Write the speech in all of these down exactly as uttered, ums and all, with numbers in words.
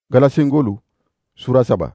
Galasingolu sura saba.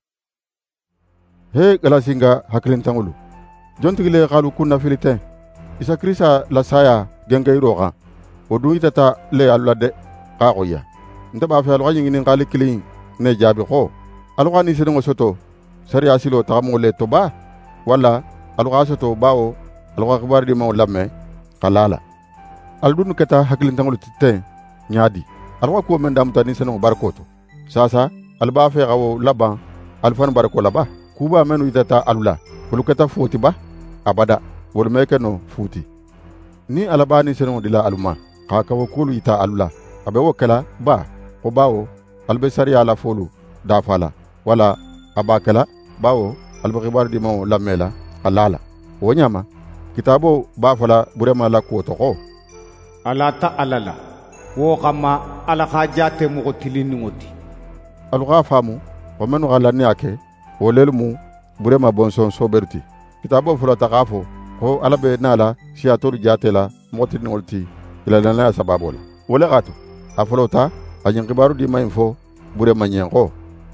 He galasinga haklintangulu. Jontigile qalu kunna filitin. Isa Krista la saya gengayroga. Odu itata le alade qaoya. Ndaba fa alwa yingin qali kilin ne jabi ko. Alwa ni sedongo soto. Sari asilo tagamole toba wala alwa soto bawo alwa khabar di maw lamme qalala. Aldun keta haklintangulu titen nyadi. Alwa ko men damtani senongo barkoto. Sasa alba fe gawo laban alfan barko laba kuba menu itata alula bulukata futi ba abada wol meke no futi ni alabani seno dila aluma ka ka kulu ita alula abe wokala ba ko bawo albe sari ala folu da fala wala abakala bawo albe khibar di mo lamela alala wonyama kitabo ba fala burema la ko to ko ala ta alala wo kama ala khajate mo tilini ngoti alga famu wa menu galani ake wolelmu burema bonson soberti kitabo fula takafo ko alabe nala siator jatela motin olti ila lana sababola wala gato aflota ajin kibaru di mainfo burema nyengo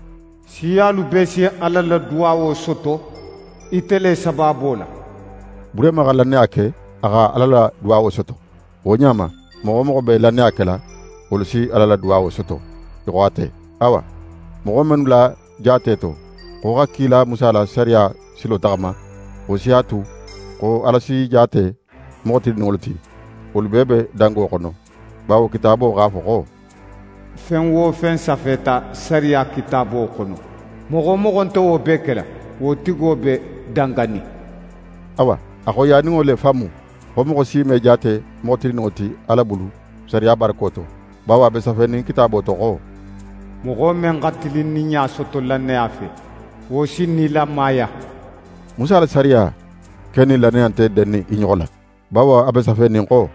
sialu besi alala duawo soto itele sababola burema galani ake aga alala duawo soto wonyama mo mo be lani akela wolsi alala duawo soto yoate awa mogomen la jateto ko hakila musala sharia silo tagma o siatu ko alasi jate moti nolti ol bebe dango kono bawo kitabo gafo ko fen wo fen safeta sharia kitabo kono mogo mogo nto wo bekela wo tigo be dangani awa ako yani ngole famu ko mogo si me jate moti noti ala bulu sharia barkoto bawa be safeni kitabo to ko mogo men gatilin ni nya soto lanne afe wo sinni la maya musa la sariya keni la ne ante denni inyola bawa abe safe ni ko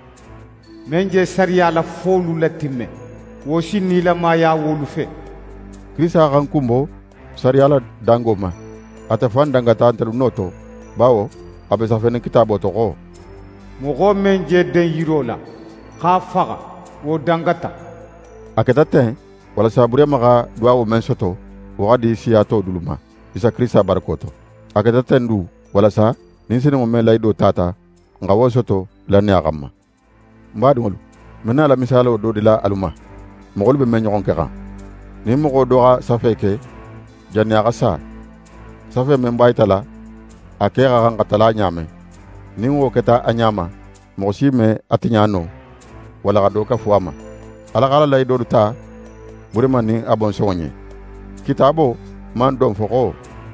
menje sariya la folu latimme wo sinni la maya wolu fe krisa kan kumbo sariya la dangoma ata fan dangata ante noto bawo abe safe ni kitabo to ko mogo menje den yirola ka faga wo dangata akata wala sabure maga duawo men soto wadi siato duluma isa Krista barkoto akata tendu wala sa ninsene mo men laydo tata ngawo soto lanni agamma mbadu ngol mena la misalo do dila aluma mogol be men nyon kera ni mo do ga safeke janni aga sa safe men baytala akera kan katala nyame ni wo keta anyama mo sime atinyano wala ga do ka fuama ala gala laydo ta burema ni abon sonye kitabo man don foko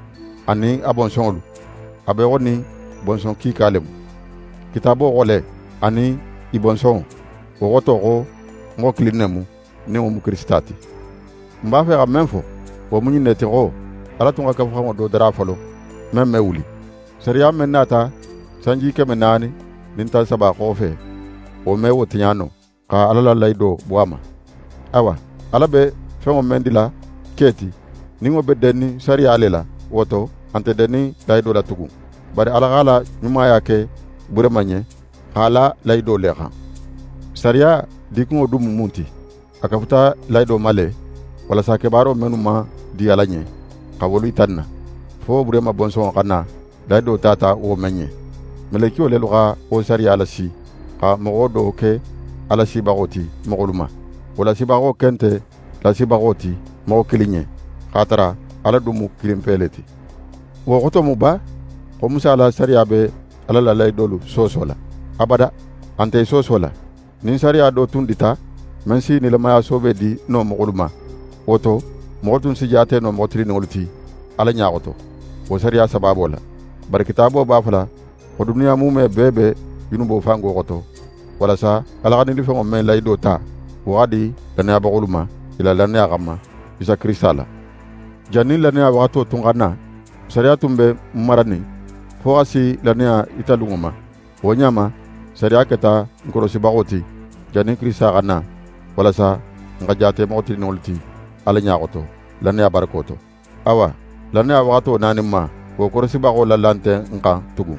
ani abon sonlu abe woni bonson ki kalem kitabo wole ani ibon son woto ko ngo klinemu ne mo kristati mba fe ga menfo wo munyi netiro ala tunga ka famo do dara falo memme wuli seriya menata sanji ke menani ninta saba ko fe o me wotiano ka ala la laydo buama awa alabe fengo mendila keti ningo bedeni sari alela woto ante deni laydo la tugu bari alagala nyuma yake buremanye hala laydo leha sariya dikungo dum munti akafuta laydo male wala sake baro menuma di alanye kawolu itanna fo burema bonso kana laydo tata o menye meleki o leluga o sariya alasi ka mogodo ke alasi bagoti mogoluma wala sibago kente la sibagoti mo kilinye khatara ala dumu kilim peleti wo goto mu ba ko musa la sariya be ala la lay dolu sosola abada ante sosola nin sariya do tundita men si ni la maya sobe di no moguluma woto mogotun si jate no motri nolti ala nyaagoto wo sariya sababola bar kitabo ba fala ko duniya mu me bebe yunubo fango goto wala sa ala kan ni fo men lay do ta wadi dana baguluma ila lana agama isa Kristala jani lana wagato tungana sariya tumbe marani fo asi lana italunguma wonyama sariya keta nkorosi bagoti jani Krista gana wala sa ngajate moti nolti ala nyaagoto lana barkoto awa lana wagato nanima wo korosi bago lalante nka tugu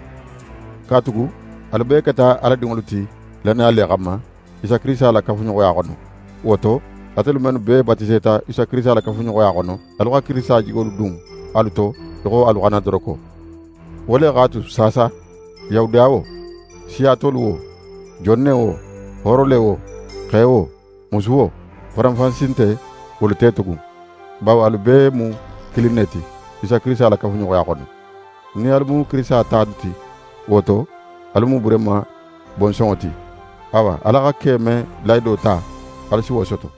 ka tugu albe keta ala dingoluti lana ale agama isa Krista la kafunyo ya gono woto atelu men be batiseta isa krista la kafu nyoya kono alwa krista jigol dum aluto ko alwana doroko wole gatu sasa yawdawo siatolu jonne wo horole wo xewo musuwo faranfansinte wolu tetugu bawo alu be mu kilineti isa krista la kafu nyoya kono ni almu krista taduti woto almu burema bon sonti awa ala ka keme laydo ta ala si wosoto